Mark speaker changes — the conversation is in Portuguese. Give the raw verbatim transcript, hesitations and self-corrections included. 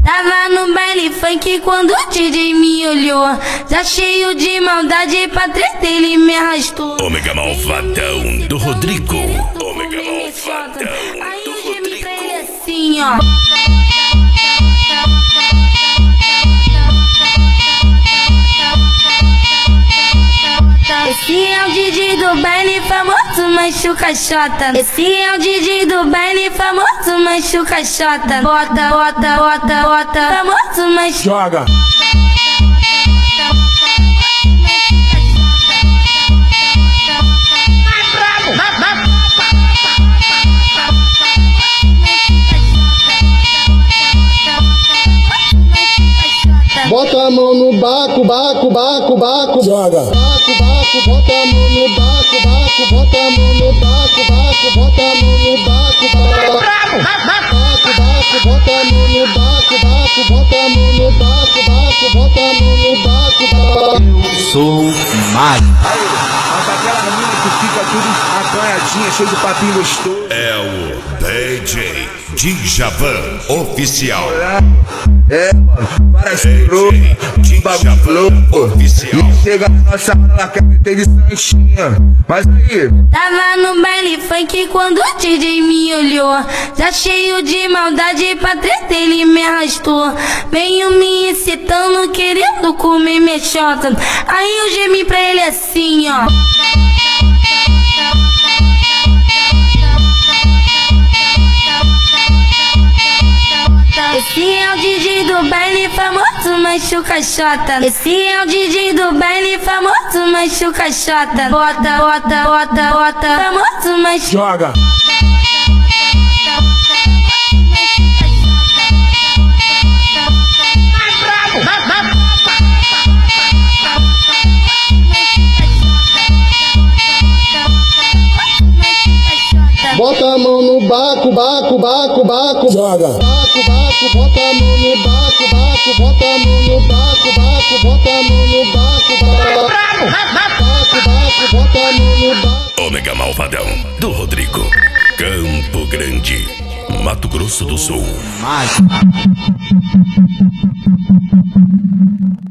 Speaker 1: Tava no baile funk quando o D J me olhou, já cheio de maldade pra treta ele me arrastou.
Speaker 2: Ômega Malvadão do Rodrigo. Ômega Malvadão.
Speaker 1: Aí eu gemi pra ele assim, ó. Esse é o D J do baile famoso, machuca xota. Esse é o D J do baile famoso, machuca xota. Bota, bota, bota, bota, famoso, machuca.
Speaker 3: Joga.
Speaker 4: Bota a mão no baco, baco, baco, baco.
Speaker 3: Joga.
Speaker 4: Baco, baco, bota a mão no baco, baco, bota a mão no baco, baco, bota a mão no baco, baco. Baco, baco, bota a mão no baco, baco, bota a mão no baco, baco, bota a mão no baco, baco.
Speaker 5: Eu sou Mário.
Speaker 3: Aí, mas aquela mina que fica tudo acanhadinha, cheio de papinho gostoso.
Speaker 2: É o D J Djavan Oficial.
Speaker 3: É, mano, parece louco, bagulho louco.
Speaker 2: Oficial.
Speaker 3: E chega na nossa hora, ela quer meter de santinha. Mas aí,
Speaker 1: Tava no baile funk quando o D J me olhou, já cheio de maldade pra treta ele me arrastou. Veio me incitando, querendo comer minha xota. Aí eu gemi pra ele assim, ó. Esse é o D J do baile famoso, machuca xota. Esse é o D J do baile famoso, machuca xota. Bota, bota, bota, bota, famoso, machuca.
Speaker 3: joga.
Speaker 4: Bota a mão no baco, baco, baco, baco.
Speaker 3: Joga.
Speaker 4: Baco, baco, bota a mão no baco, baco, bota a mão no baco, baco, bota a mão no baco, baco. Baco, baco, bota a mão no baco.
Speaker 2: Ômega Malvadão do Rodrigo. Campo Grande, Mato Grosso do Sul.
Speaker 5: Mário.